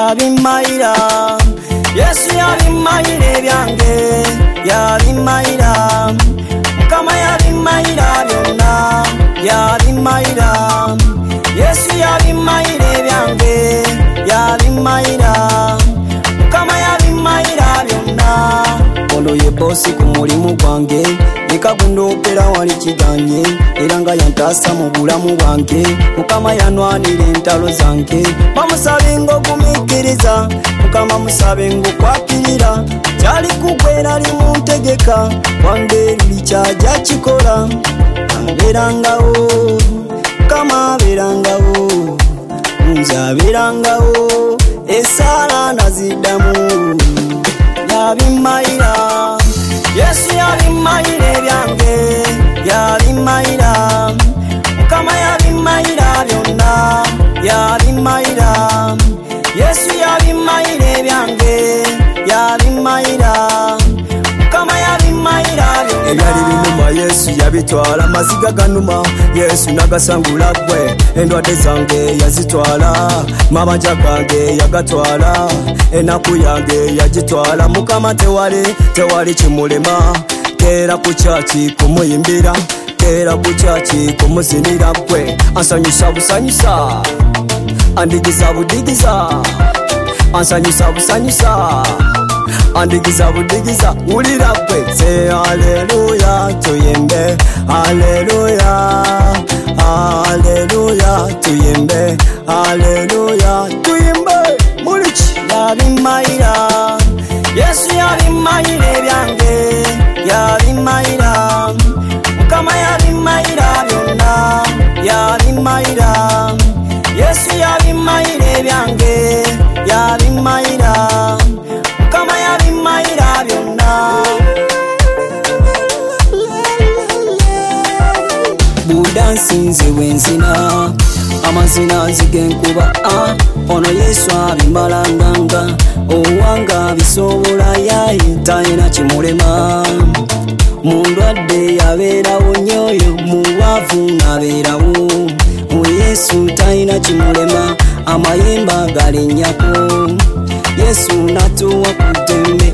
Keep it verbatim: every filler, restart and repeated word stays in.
yabimayira Yesu yabimayira byange yabimayira Mukama yabimayira byonna yabimayira Yesu yabimayira byange yabimayira Mukama yabimayira byonna ono ye bosi ku mulimu gwange nikagundokera wali kiganye era nga yantasa mu bulamu bwange Mukama yanwanira entalo zange bamusabe ng'ogumikiriza Mukama musabe ng'okwakirira kyali kugwera limuntegeka wange luli kyajja kikola abeerangawo Mukama abeerangawo nze abeerangawo esaala naziddamu yabimayira Yesu yabimayira byange yabimayira Mukama yabimayira byonna yabimayira Yesu yabimayira byange yabimayira Mukama yabimayira byonna ebyali binuma Yesu yabitwala maziga ganuma Yesu nagasangula gwe endwadde zange yazitwala mabanja gange yagatwala enaku yange yagitwala Mukama tewali tewali kimulema kera ku kyaki kumuyimbira kera ku kyaki kumuzinira gwe ansanyusa busanyusa andigiza budigiza ansanyusa busanyusa andigiza budigiza ulira gwe se haleluya tuyimbe haleluya haleluya tuyimbe haleluya tuyimbe muliki yabimayira Yesu yabimayira byange yabimayira Mukama yabimayira byonna yabimayira Yesu yabimayira byange yabimayira Mukama yabimayira byonna Buda nsinze wenzina amazina nzigenkuba ah ono Yesu abimalanganga owanga bisobola yaye tayina kimulema mundwadde yabeerawo nyoyo muwavu nabeerawo mu Yesu tayina kimulema amayemba galinnyako Yesu natuwa ku ddembe